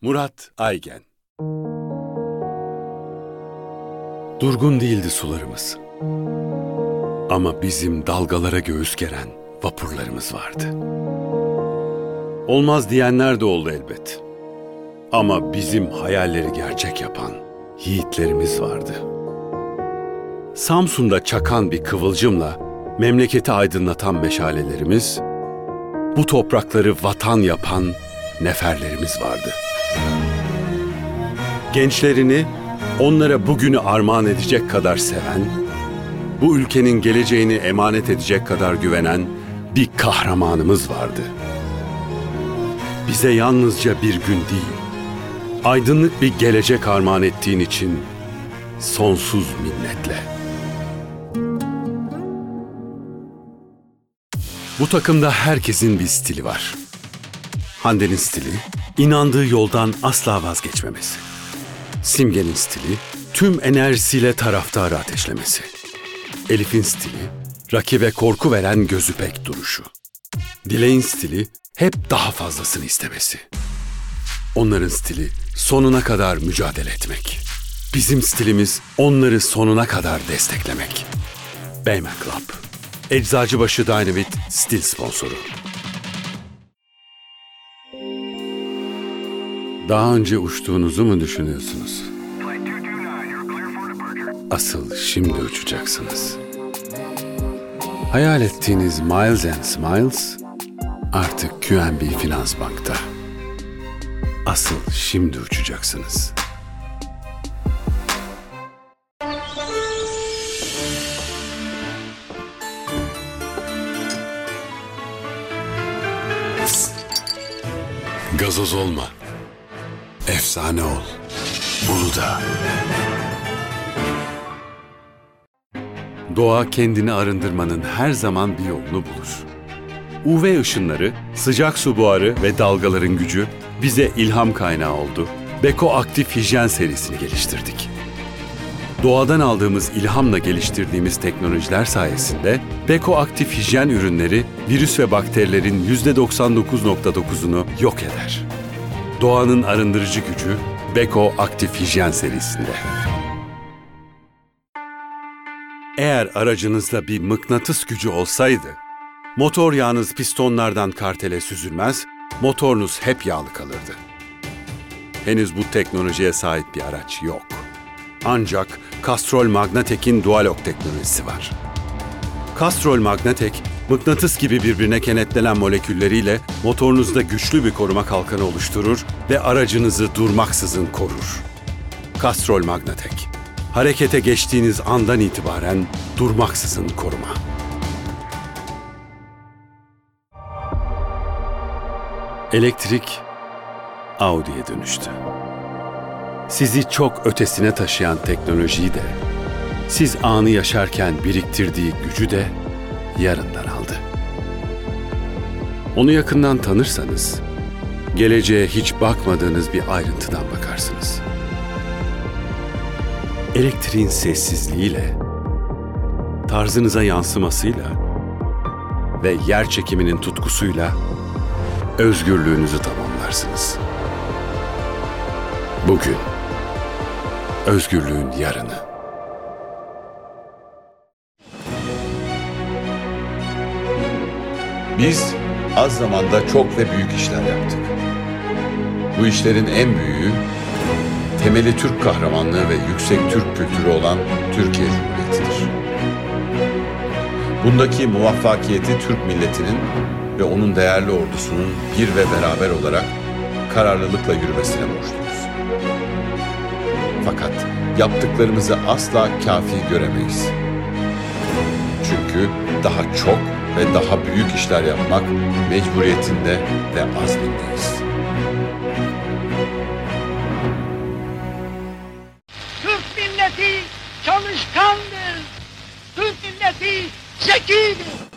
Murat Aygen. Durgun değildi sularımız. Ama bizim dalgalara göğüs geren vapurlarımız vardı. Olmaz diyenler de oldu elbet. Ama bizim hayalleri gerçek yapan yiğitlerimiz vardı. Samsun'da çakan bir kıvılcımla memleketi aydınlatan meşalelerimiz, bu toprakları vatan yapan neferlerimiz vardı. Gençlerini onlara bugünü armağan edecek kadar seven, bu ülkenin geleceğini emanet edecek kadar güvenen bir kahramanımız vardı. Bize yalnızca bir gün değil, aydınlık bir gelecek armağan ettiğin için sonsuz minnetle. Bu takımda herkesin bir stili var. Hande'nin stili, inandığı yoldan asla vazgeçmemesi. Simge'nin stili, tüm enerjisiyle taraftarı ateşlemesi. Elif'in stili, rakibe korku veren gözü pek duruşu. Dilek'in stili, hep daha fazlasını istemesi. Onların stili, sonuna kadar mücadele etmek. Bizim stilimiz, onları sonuna kadar desteklemek. Beymen Club, Eczacıbaşı Dynamit stil sponsoru. Daha önce uçtuğunuzu mu düşünüyorsunuz? Asıl şimdi uçacaksınız. Hayal ettiğiniz Miles and Smiles artık QNB Finans Bank'ta. Asıl şimdi uçacaksınız. Gazoz olma. Efsane ol. Uludağ. Doğa kendini arındırmanın her zaman bir yolunu bulur. UV ışınları, sıcak su buharı ve dalgaların gücü bize ilham kaynağı oldu. Beko Aktif Hijyen serisini geliştirdik. Doğadan aldığımız ilhamla geliştirdiğimiz teknolojiler sayesinde Beko Aktif Hijyen ürünleri virüs ve bakterilerin %99.9'unu yok eder. Doğanın arındırıcı gücü Beko Aktif Hijyen serisinde. Eğer aracınızda bir mıknatıs gücü olsaydı, motor yağınız pistonlardan kartele süzülmez, motorunuz hep yağlı kalırdı. Henüz bu teknolojiye sahip bir araç yok. Ancak Castrol Magnatek'in Dualog teknolojisi var. Castrol Magnatek, mıknatıs gibi birbirine kenetlenen molekülleriyle motorunuzda güçlü bir koruma kalkanı oluşturur ve aracınızı durmaksızın korur. Castrol Magnatek, harekete geçtiğiniz andan itibaren durmaksızın koruma. Elektrik, Audi'ye dönüştü. Sizi çok ötesine taşıyan teknolojiyi de, siz anı yaşarken biriktirdiği gücü de yarından aldı. Onu yakından tanırsanız, geleceğe hiç bakmadığınız bir ayrıntıdan bakarsınız. Elektriğin sessizliğiyle, tarzınıza yansımasıyla ve yer çekiminin tutkusuyla özgürlüğünüzü tamamlarsınız. Bugün, özgürlüğün yarını. Biz az zamanda çok ve büyük işler yaptık. Bu işlerin en büyüğü, temeli Türk kahramanlığı ve yüksek Türk kültürü olan Türkiye Cumhuriyeti'dir. Bundaki muvaffakiyeti Türk milletinin ve onun değerli ordusunun bir ve beraber olarak kararlılıkla yürümesine borçluyuz. Fakat yaptıklarımızı asla kafi göremeyiz. Çünkü daha çok ve daha büyük işler yapmak mecburiyetinde ve azmindeyiz. Türk milleti çalışkandır. Türk milleti zekidir.